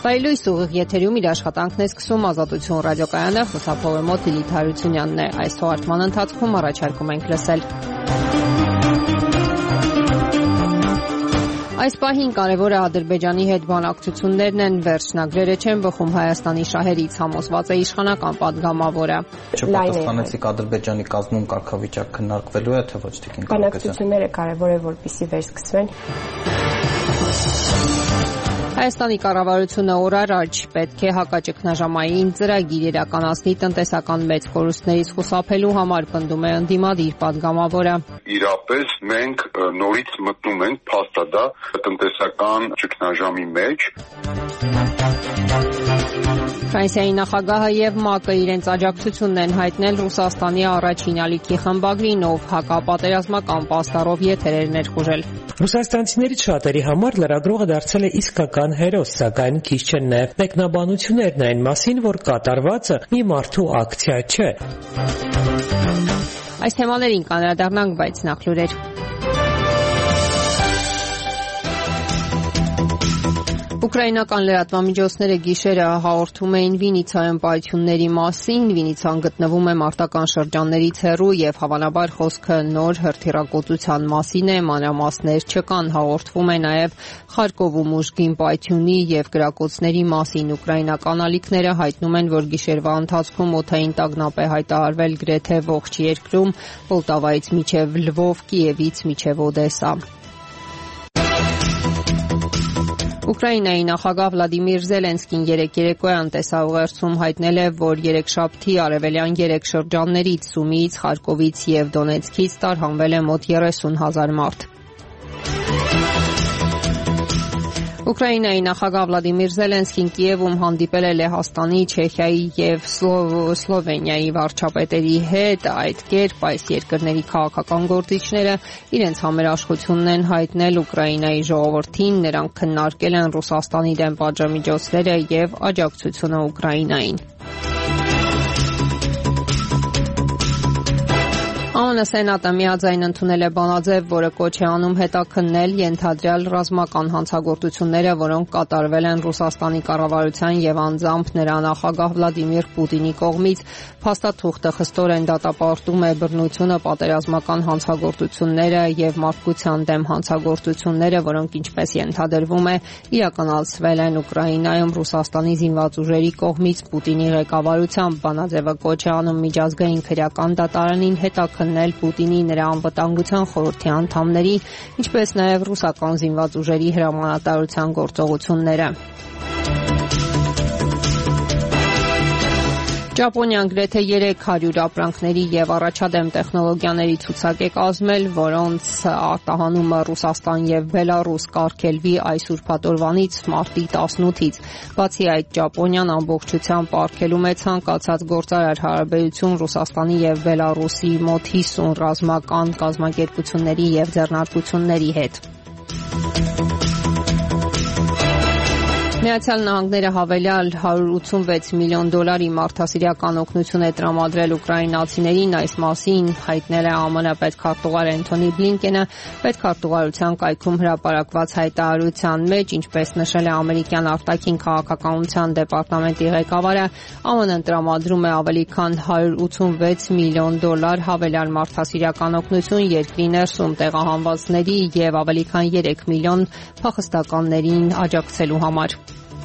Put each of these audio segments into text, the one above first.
Բայլույս ուղիղ եթերում իր աշխատանքն է սկսում Ազատություն ռադիոկայանը, խոսափողը մոտ Լիլիթ Հարությունյանն է։ Այս թողարկման ընթացքում առաջարկում ենք լսել։ Այս պահին կարևորը Ադրբեջանի հետ բանակցություններն են, վերջնագրերը չեն բխում Հայաստանի շահերից, համոզված է իշխանական падգամավորը։ Չպատասխանեցիք Ադրբեջանի կազմում կարգավիճակ քննարկվելու է, թե ոչ տիկին Կարգազյան։ Բանակցությունները կարևոր է, որպեսզի վերսկսվեն։ Հայաստանի կառավարությունը օր առաջ պետք է հակաճգնաժամային ծրագիր իրականացնի տնտեսական մեծ կորուստներից խուսափելու համար, պնդում է ընդդիմադիր падգամավորը։ Իրապես մենք նորից մտնում ենք փաստադա տնտեսական ճգնաժամի մեջ։ Ֆրանսիայի նախագահը եւ ՄԱԿ-ը իրենց աջակցությունն են հայտնել Ռուսաստանի առաջին ալիքի խմբագրին, ով հակապատերազմական պաստառով եթեր էր ներխուժել։ Ռուսաստանցիներից շատերի համար լրագրողը դարձել է իսկական հերոս, սակայն քիչ չեն նաև մեկնաբանություններն այն մասին, որ կատարվածը մի մարդու ակցիա չէ։ Այս թեմաներին կանդրադառնանք, բայց նախ լուրեր։ Ուկրաինական լրատվամիջոցները գիշերը հաղորդում էին Վինիցայում պայթյունների մասին։ Վինիցան գտնվում է մարտական շրջաններից հեռու եւ հավանաբար խոսքը նոր հրթիռակոծության մասին է, մանրամասներ չկան։ Հաղորդվում է նաեւ Խարկովում ուժգին պայթյունի եւ գրակոծների մասին։ Ուկրաինական ալիքները հայտնում են, որ գիշերվա ընթացքում օդային տագնապ է հայտարարվել գրեթե ողջ երկրում, Պոլտավայից մինչեւ Լվով, Կիևից մինչեւ Օդեսա։ Ուկրաինայի նախագահ Վլադիմիր Զելենսկին երեկոյան տեսաուղերձում հայտնել է, որ երեքշաբթի արևելյան 3 շրջաններից՝ Սումիից, Խարկովից եւ Դոնեցկից տարհանվել է մոտ 30,000 մարդ։ Ուկրաինայի նախագահ Վլադիմիր Զելենսկին Կիևում հանդիպել է Լեհաստանի, Չեխիայի եւ Սլովենիայի վարչապետերի հետ։ Այդ կերպ այս երկրների քաղաքական գործիչները իրենց համերաշխությունն են հայտնել Ուկրաինայի ժողովրդին, նրանք քննարկել են Ռուսաստանի դեմ պատժամիջոցները եւ աջակցությունը Ուկրաինային։ ԱՄՆ Սենատը միաձայն ընդունել է բանաձև, որը կոչ է անում հետաքննել ենթադրյալ ռազմական հանցագործությունները, որոնք կատարվել են Ռուսաստանի կառավարության եւ անձամբ նրա նախագահ Վլադիմիր Պուտինի կողմից։ Փաստաթուղթը խստորեն դատապարտում է բռնությունը, պատերազմական հանցագործությունները եւ մարդկության դեմ հանցագործությունները, որոնք ինչպես ենթադրվում է, իրականացվել են Ուկրաինայում Ռուսաստանի զինված ուժերի կողմից Պուտինի ղեկավարությամբ։ Բանաձևը կոչ է անում միջազգային քրեական դատարանին հետաքննել Պուտինի, նրա անվտանգության խորհրդի անդամների, ինչպես նաև ռուսական զինված ուժերի հրամանատարության գործողությունները։ Ճապոնիան գրեթե 300 ապրանքների եւ առաջադեմ տեխնոլոգիաների ցուցակ է կազմել, որոնց արտահանումը Ռուսաստան եւ Բելարուս կարգելվի այս ուրբաթօրվանից մարտի 18-ից։ Բացի այդ, Ճապոնիան ամբողջությամբ արգելում է ցանկացած գործարար հարաբերություն Ռուսաստանի եւ Բելարուսի մոտ 50 ռազմական կազմակերպությունների եւ ձեռնարկությունների հետ։ Միացյալ Նահանգները հավելյալ $186 միլիոն մարդասիրական օգնություն է տրամադրել ուկրաինացիներին, այս մասին հայտնել է ԱՄՆ պետքարտուղար Էնթոնի Բլինկենը պետքարտուղարության կայքում հրապարակված հայտարարության մեջ, ինչպես նշել է ամերիկյան արտաքին քաղաքականության դեպարտամենտի ղեկավարը, ԱՄՆ-ն տրամադրում է ավելի քան $186 միլիոն հավելյալ մարդասիրական օգնություն երկրի ներսում տեղահանվածների եւ ավելի քան 3 միլիոն փախստականներին աջակցելու համար։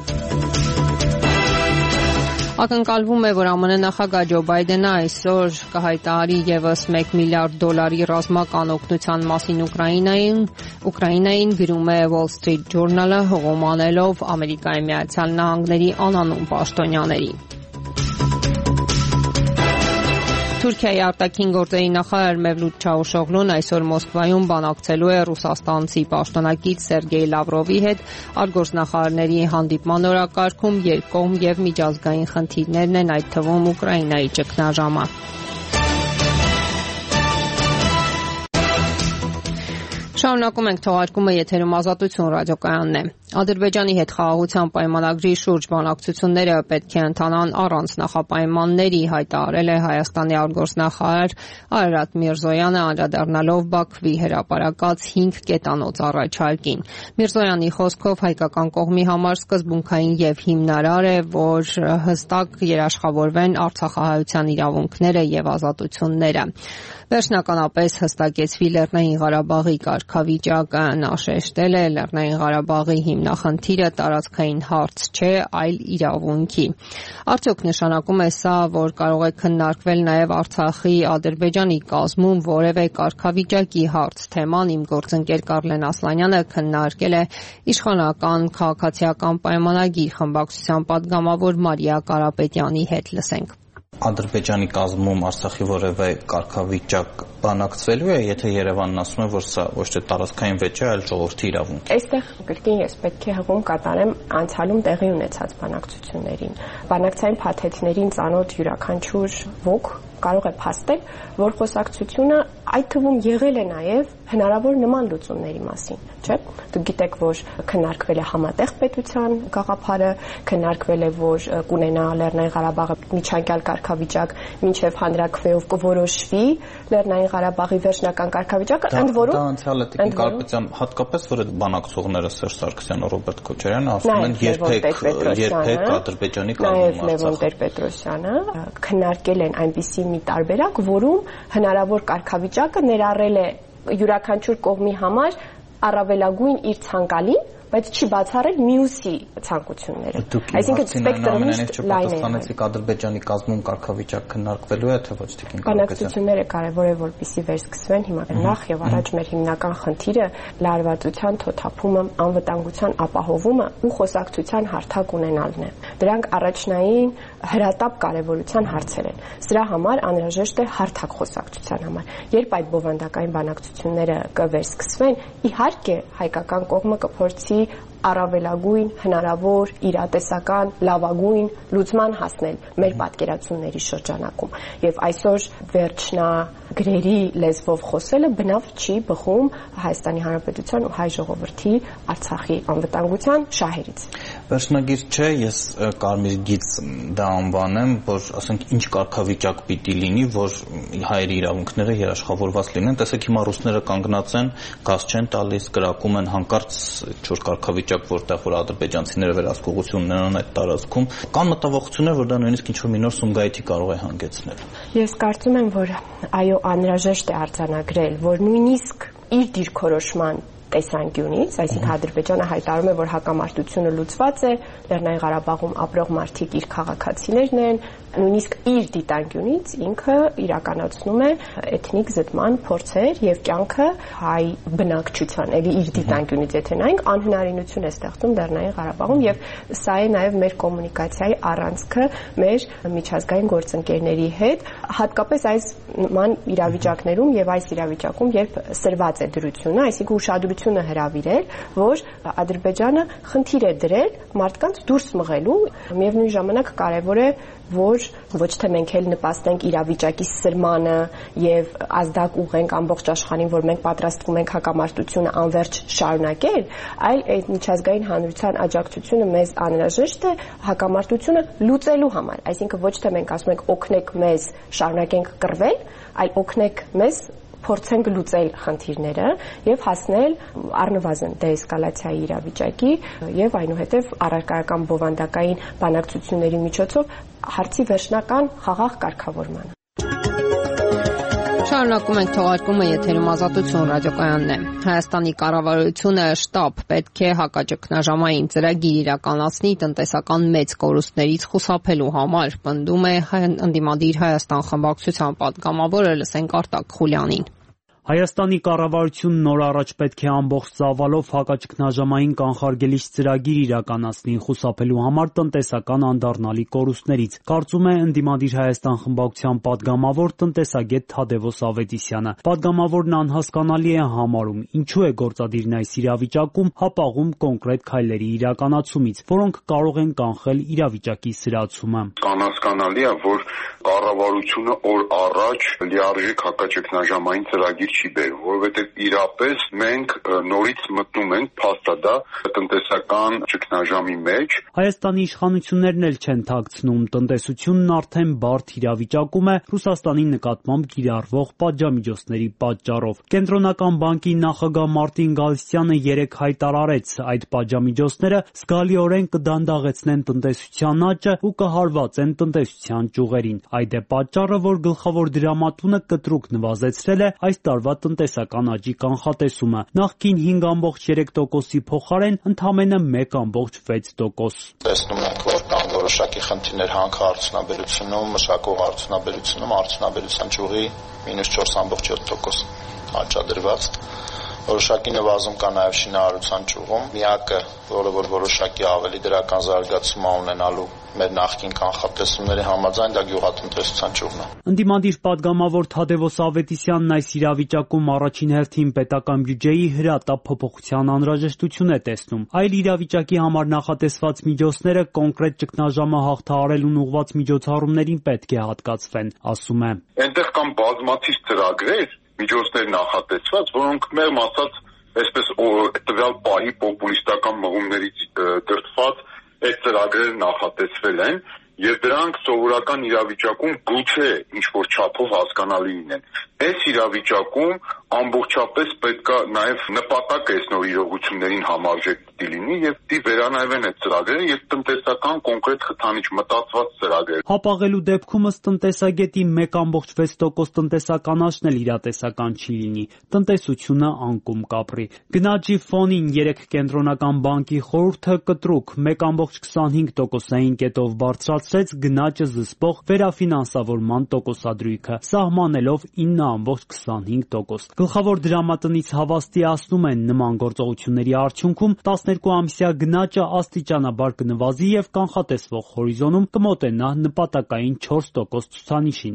Ակնկալվում է, որ ԱՄՆ նախագահ Ջո Բայդենը այսօր կհայտարարի եւս $1 միլիարդ ռազմական օգնության մասին Ուկրաինային, գրում է Wall Street Journal-ը, հողոմանելով Ամերիկայի Միացյալ Նահանգների անանուն պաշտոնյաների։ Թուրքիայի արտաքին գործերի նախարար Մևլութ Չավուշօղլուն այսօր Մոսկվայում բանակցելու է ռուսաստանցի պաշտոնակից Սերգեյ Լավրովի հետ արտգործնախարարների հանդիպման օրակարգում երկկողմ եւ միջազգային խնդիրներն են, այդ թվում Ուկրաինայի ճգնաժամը։ Շարունակում ենք թողարկումը, եթերում Ազատություն ռադիոկայանն է։ Ադրբեջանի հետ խաղաղության պայմանագրի շուրջ բանակցությունները պետք է ընթանան առանց նախապայմանների, հայտարարել է Հայաստանի արտգործնախարար Արարատ Միրզոյանը, անդրադառնալով Բաքվի հրապարակած 5 կետանոց առաջարկին։ Միրզոյանի խոսքով հայկական կողմի համար սկզբունքային եւ հիմնարար է, որ հստակ երաշխավորվեն արցախահայության իրավունքները եւ ազատությունները։ Վերջնականապես հստակեցվի Լեռնային Ղարաբաղի կարգավիճակը, նա շեշտել է Լեռնային Ղարաբաղի հիմնախնդիրը տարածքային հարց չէ, այլ իրավունքի։ Արդյոք նշանակում է սա, որ կարող է քննարկվել նաև Արցախի Ադրբեջանի կազմում որևէ կարգավիճակի հարց թեման իմ գործընկեր Կարլեն Ասլանյանը քննարկել է իշխանական քաղաքացիական պայմանագիր խմբակցության падգամավոր Մարիա Կարապետյանի հետ, լսենք։ Ադրբեջանի կազմում Արցախի որևէ կարգավիճակ բանակցվելու է, եթե Երևանն ասում է, որ սա ոչ թե տարածքային վեճ է, այլ ժողովրդի իրավունք։ Այստեղ կրկին ես պետք է հղում կատարեմ անցյալում տեղի ունեցած բանակցություններին։ Բանակցային փաթեթներին ծանոթ յուրաքանչյուր ոք կարող է փաստել, որ խոսակցությունը այդ թվում եղել է նաև հնարավոր նման լուծումների մասին, չէ՞։ Դուք գիտեք, որ քննարկվել է համատեղ պետության գաղափարը, քննարկվել է, որ կունենա Լեռնային Ղարաբաղը միջանկյալ կարգավիճակ, մինչև հանրաքվեով կորոշվի Լեռնային Ղարաբաղի վերջնական կարգավիճակը, ընդ որում դա անցյալ է Տիկին Կարապետյան, հատկապես որ այդ բանակցողները Սերժ Սարգսյանը, Ռոբերտ Քոչարյանը ասում են երբեք Ադրբեջանի կազմում Լևոն Տեր-Պետրոսյանը քննարկել են այնպիսի մի տարբերակ, որում հնարավոր կարգավիճակը ներառել է յուրաքանչյուր կողմի համար առավելագույն իր ցանկալին, բայց չի բացառել մյուսի ցանկությունները։ Այսինքն սպեկտրը միշտ լայն է։ Ստանեցիք Ադրբեջանի կազմում կարգավիճակ քննարկվելու է, թե ոչ Տիկին Կարապետյան։ Բանակցությունները կարևոր է, որպեսզի վերսկսվեն հիմա նախ եւ առաջ մեր հիմնական խնդիրը լարվածության թոթափումը, անվտանգության ապահովումը ու խոսակցության հարթակ ունենալն է։ Դրանք առաջնային հրատապ կարևորության հարցեր են։ Սրա համար անհրաժեշտ է հարթակ խոսակցության համար։ Երբ այդ բովանդակային բանակցությունները կվերսկսվեն, իհարկե հայկական կողմը կփորձի առավելագույն հնարավոր իրատեսական լավագույն լուծման հասնել մեր պատկերացումների շրջանակում եւ այսօր վերջնագրերի լեզվով խոսելը բնավ չի բխում Հայաստանի Հանրապետության ու հայ ժողովրդի Արցախի անվտանգության շահերից։ Վերջնագիր չէ, ես կարմիր գիծ դա անվանեմ, որ ասենք ինչ կարգավիճակ պիտի լինի, որ հայերի իրավունքները երաշխավորված լինեն։ Տեսեք հիմա ռուսները կանգնած են, գազ չեն տալիս, կրակում են հանկարծ չոր կարգավիճակ, որտեղ որ ադրբեջանցիները վերահսկողություն ունենան այդ տարածքում, կան մտավախություններ, որ դա նույնիսկ ինչ-որ մի նոր Սումգայիթի կարող է հանգեցնել։ Ես կարծում եմ, որ այո, անհրաժեշտ է արձանագրել, որ նույնիսկ իր դիրքորոշման տեսանկյունից, այսինքն Ադրբեջանը հայտարարում է, որ հակամարտությունը լուծված է, Լեռնային Ղարաբաղում ապրող մարդիկ իր քաղաքացիներն են, նույնիսկ իր դիտանկյունից ինքը իրականացնում է էթնիկ զտման փորձեր եւ կյանքը հայ բնակչության, ելի իր դիտանկյունից եթե նայենք, անհնարինություն է ստեղծում Լեռնային Ղարաբաղում եւ սա է նաեւ մեր կոմունիկացիայի առանցքը մեր միջազգային գործընկերների հետ, հատկապես այս նման իրավիճակներում եւ այս իրավիճակում, երբ սրված է դրությունը, այսինքն ուշադրությունը հրավիրել, որ Ադրբեջանը խնդիր է դրել մարդկանց դուրս մղելու, միևնույն ժամանակ կարևոր է, որ ոչ թե մենք էլ նպաստենք իրավիճակի սրմանը եւ ազդակ ուղենք ամբողջ աշխարհին, որ մենք պատրաստվում ենք հակամարտությունը անվերջ շարունակել, այլ այդ միջազգային հանրության աջակցությունը մեզ անհրաժեշտ է հակամարտությունը լուծելու համար, այսինքն ոչ թե մենք ասում ենք օգնեք մեզ շարունակենք կռվել, այլ օգնեք մեզ փորձենք լուծել խնդիրները եւ հասնել առնվազն դեէսկալացիայի իրավիճակի եւ այնուհետեւ առարկայական բովանդակային բանակցությունների միջոցով հարցի վերջնական խաղաղ կարգավորմանը։ Շարունակում ենք թողարկումը, եթերում Ազատություն ռադիոկայանն է։ Հայաստանի կառավարությունը շտապ պետք է հակաճգնաժամային ծրագիր իրականացնի տնտեսական մեծ կորուստներից խուսափելու համար, պնդում է ընդդիմադիր Հայաստան խմբակցության падգամավորը, լսենք Արտակ Խուլյանին։ Հայաստանի կառավարությունն նոր առաջ պետք է ամբողջ ծավալով հակաճգնաժամային կանխարգելիչ ծրագիր իրականացնի խուսափելու համար տնտեսական անդառնալի կորուստներից, կարծում է ընդդիմադիր Հայաստան խմբակցության падգամավոր տնտեսագետ Թադևոս Ավետիսյանը։ Падգամավորն անհասկանալի է համարում, ինչու է գործադիրն այս իրավիճակում հապաղում կոնկրետ քայլերի իրականացումից, որոնք կարող են կանխել իրավիճակի սրացումը։ Անհասկանալի է, որ կառավարությունը օր առաջ լիարժեք հակաճգնաժամային ծրագիր չի բերում, որովհետև իրապես մենք նորից մտնում ենք փաստադա տնտեսական ճգնաժամի մեջ։ Հայաստանի իշխանություններն էլ չեն թաքցնում, տնտեսությունն արդեն բարդ իրավիճակում է Ռուսաստանի նկատմամբ կիրառվող պատժամիջոցների պատճառով։ Կենտրոնական բանկի նախագահ Մարտին Գալստյանը երեկ հայտարարեց, այդ պատժամիջոցները զգալիորեն կդանդաղեցնեն տնտեսության աճը ու կհարվածեն տնտեսության ճյուղերին։ Այդ է պատճառը, որ գլխավոր դրամատունը կտրուկ նվազեցրել է այս տարվա տնտեսական աճի կանխատեսումը, նախկին 5.3%-ի փոխարեն ընդամենը 1.6%։ Տեսնում ենք, որ կան որոշակի խնդիրներ հանքարդյունաբերությունում, մշակող արդյունաբերությունում, արդյունաբերության ճյուղի -4.7% աճադրված։ Որոշակի նվազում կա նաև շինարարության ճյուղում։ Միակը, որը որոշակի ավելի դրական զարգացում է ունենալու մեր նախկին կանխատեսումների համաձայն, դա գյուղատնտեսության ճյուղն է։ Ընդդիմադիր պատգամավոր Թադևոս Ավետիսյանն այս իրավիճակում առաջին հերթին պետական բյուջեի հրատապ փոփոխության անհրաժեշտություն է տեսնում։ Այլ իրավիճակի համար նախատեսված միջոցները կոնկրետ ճգնաժամը հաղթահարելուն ուղղված միջոցառումներին պետք է հատկացվեն, ասում է։ Այնտեղ կան բազմաթիվ ծրագրեր, միջոցներ նախատեսված, որոնք մեղմ ասած, այսպես տվյալ պահի պոպուլիստական մղումներից դրդված այդ ծրագրերը նախատեսվել են եւ դրանք սովորական իրավիճակում գուցե ինչ-որ չափով հասկանալի լինեն։ Այս իրավիճակում ամբողջապես պետք է նաեւ նպատակ այս նոր իրողություններին համարժեք լինի եւ դի վերանայվեն այդ ծրագրերը եւ տնտեսական կոնկրետ խթանիչ մտածված ծրագրեր։ Հապաղելու դեպքում ըստ տնտեսագետի 1.6% տնտեսական աճն էլ իրատեսական չի լինի, տնտեսությունը անկում կապրի։ Գնաճի ֆոնին երեք կենտրոնական բանկի խորհուրդը կտրուկ 1.25%-ային կետով բարձրացրեց գնաճը զսպող վերաֆինանսավորման տոկոսադրույքը, սահմանելով 9.25%։ Գլխավոր դրամատնից հավաստիացնում են նման գործողությունների արդյունքում 12-ամսյա գնաճը աստիճանաբար կնվազի եւ կանխատեսվող հորիզոնում կմոտենա նպատակային 4% ցուցանիշին։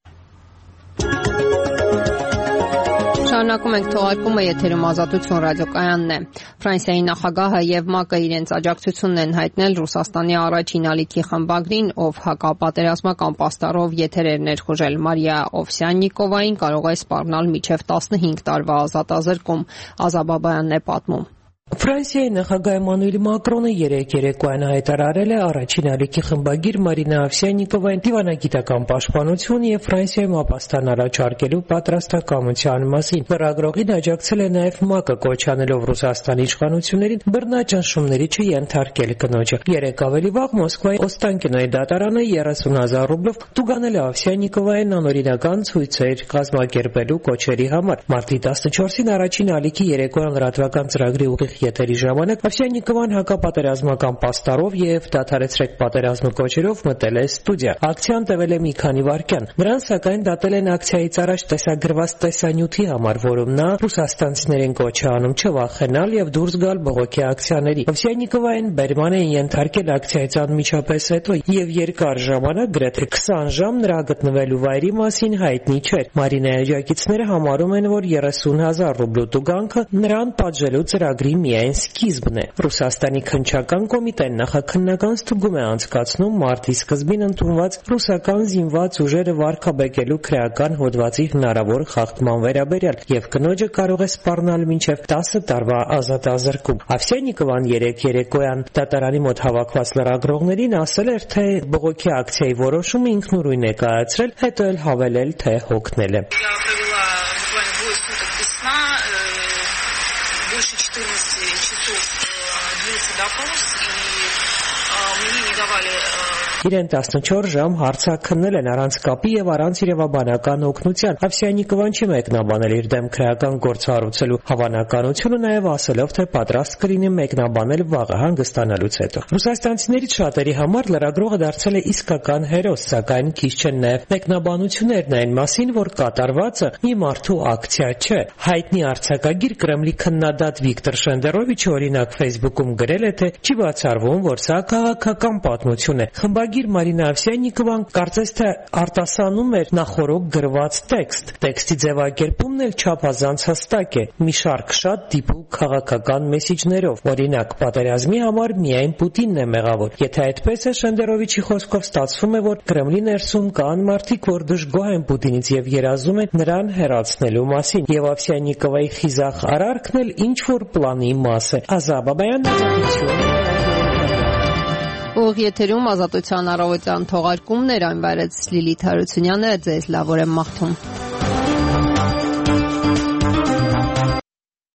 Շարունակում ենք թողարկումը, եթերում Ազատություն ռադիոկայանն է։ Ֆրանսիայի նախագահը եւ ՄԱԿ-ը իրենց աջակցությունն են հայտնել Ռուսաստանի առաջին ալիքի խմբագրին, ով հակապատերազմական պաստառով եթեր էր ներխուժել։ Մարիա Օվսյաննիկովային կարող է սպառնալ մինչեւ 15 տարվա ազատազրկում։ Ազաբաբայանն է պատմում։ Ֆրանսիայի նախագահ Էմանուել Մակրոնը երեկ երեկոյան հայտարարել է առաջին ալիքի խմբագիր Մարինա Օվսյաննիկովային դիվանագիտական պաշտպանություն եւ Ֆրանսիայում ապաստան առաջարկելու պատրաստակամության մասին։ Լրագրողին աջակցել է նաեւ ՄԱԿ-ը, կոչ անելով Ռուսաստանի իշխանություններին բռնաճնշումների չենթարկել կնոջը։ Երեկ ավելի վաղ Մոսկվայի Օստանկինոյի դատարանը 30,000 ռուբլով տուգանել է Օվսյաննիկովային անօրինական ցույցեր կազմակերպելու կոչերի համար։ Մարտի 14-ին առաջին ալիքի երեկոյան լրատվական ծրագրի ուղիղ եթերի ժամանակ Օվսյաննիկովան հակապատերազմական պաստառով եւ «Դադարեցրեք պատերազմը» կոչերով մտել է ստուդիա։ Ակցիան տևել է մի քանի վայրկյան։ Նրան սակայն դատել են ակցիայից առաջ տեսագրված տեսանյութի համար, որում նա ռուսաստանցիներին կոչ է անում չվախենալ եւ դուրս գալ բողոքի ակցիաների։ Օվսյաննիկովային բերման են ենթարկել ակցիայից անմիջապես հետո եւ երկար ժամանակ, գրեթե 20 ժամ նրա գտնվելու վայրի մասին հայտնի չէր։ Մարինայի աջակիցները համարում են, որ 30,000 ռուբլու տուգանքը նրան պատժելու ծրագրի միայն սկիզբն է։ Ռուսաստանի քննչական կոմիտեն նախաքննական ստուգում է անցկացնում մարտի սկզբին ընդունված ռուսական զինված ուժերը վարկաբեկելու քրեական հոդվածի հնարավոր խախտման վերաբերյալ եւ կնոջը կարող է սպառնալ մինչեւ 10 տարվա ազատազրկում։ Օվսյաննիկովան երեկ երեկոյան դատարանի մոտ հավաքված լրագրողներին ասել էր, թե բողոքի ակցիայի որոշումը ինքնուրույն է կայացրել, հետո էլ հավելել, թե հոգնել է։ Больше 14 часов длился допрос, и мне не давали... Իրեն 14 ժամ հարցաքննել են առանց կապի եւ առանց իրավաբանական օգնության։ Օվսյաննիկովան չի մեկնաբանել իր դեմ քրեական գործառույցելու հավանականությունը, նաեւ ասելով, թե պատրաստ կլինի մեկնաբանել վաղը հանգստանալուց հետո։ Ռուսաստանցիներից շատերի համար լրագրողը դարձել է իսկական հերոս, սակայն քիչ չեն նաեւ մեկնաբանություններն այն մասին, որ կատարվածը մի մարդու ակցիա չէ։ Հայտնի արձակագիր Կրեմլի քննադատ Վիկտոր Շենդերովիչը օրինակ Facebook-ում գրել է, թե չի բացառվում, որ սա քաղաքական պատմություն է։ Խմբագիր Մարինա Ավսյանիկովան կարծես թե արտասանում էր նախորոք գրված տեքստ։ Տեքստի ձևակերպումն էլ չափազանց հստակ է՝ մի շարք շատ դիպուկ քաղաքական մեսիջներով։ Օրինակ, պատերազմի համար միայն Պուտինն է մեղավոր։ Եթե այդպես է, Շենդերովիչի խոսքով ստացվում է, որ Կրեմլի ներսում կան մարդիկ, որ դժգոհ են Պուտինից եւ երազում են նրան հեռացնելու մասին, եւ Ավսյանիկովայի խիզախ արարքն էլ ինչ որ պլանի մաս է։ Ազաբաբայան Ուղիղ եթերում Ազատության առավոտյան թողարկումներ այն վայրեց Լիլիթ Հարությունյանը, ձեզ լավ օրը մաղթում։